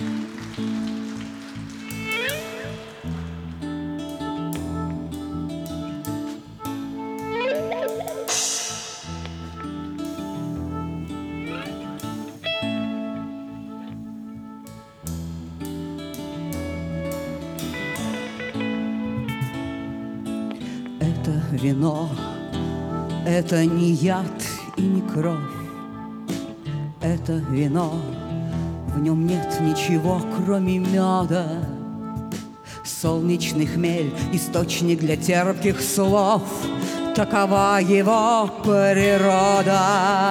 Это вино, это не яд и не кровь. Это вино, в нем нет ничего, кроме меда. Солнечный хмель, источник для терпких слов. Такова его природа.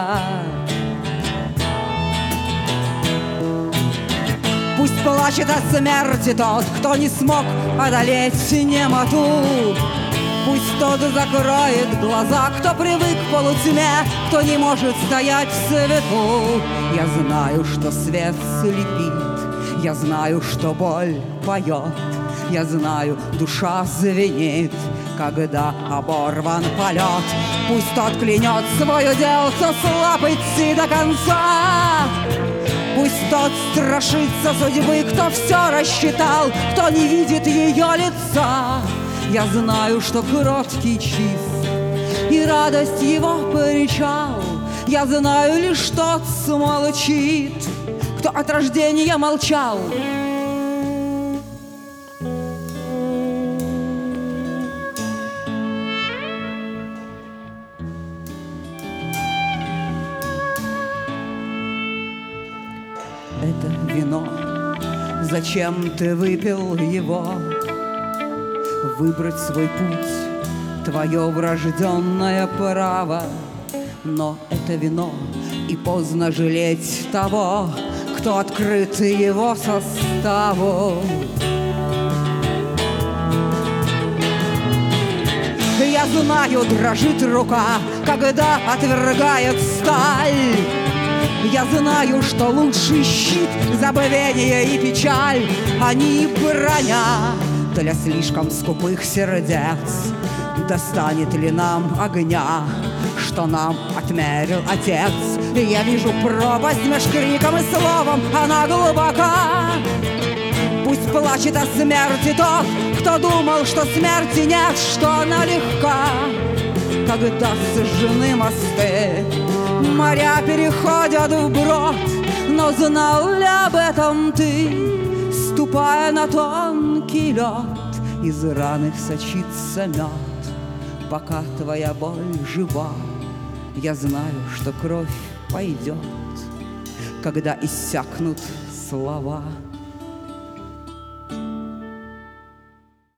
Пусть плачет от смерти тот, кто не смог одолеть немоту. Пусть тот закроет глаза, кто привык к полутьме, кто не может стоять в свету. Я знаю, что свет слепит, я знаю, что боль поет, я знаю, душа звенит, когда оборван полет. Пусть тот клянет свое дело, кто слаб идти до конца. Пусть тот страшится судьбы, кто все рассчитал, кто не видит ее лица. Я знаю, что кроткий чист, и радость его причал. Я знаю лишь тот смолчит, кто от рождения молчал. Это вино, зачем ты выпил его? Выбрать свой путь — твое врожденное право. Но это вино, и поздно жалеть того, кто открыт его составу. Я знаю, дрожит рука, когда отвергает сталь. Я знаю, что лучший щит — забвение и печаль, а не броня для слишком скупых сердец. Достанет ли нам огня, что нам отмерил Отец? Я вижу пропасть меж криком и словом, она глубока. Пусть плачет о смерти тот, кто думал, что смерти нет, что она легка. Когда сожжены мосты, моря переходят вброд, но знал ли об этом ты? Ступая на тонкий лед, из раны сочится мед. Пока твоя боль жива, я знаю, что кровь пойдет, когда иссякнут слова.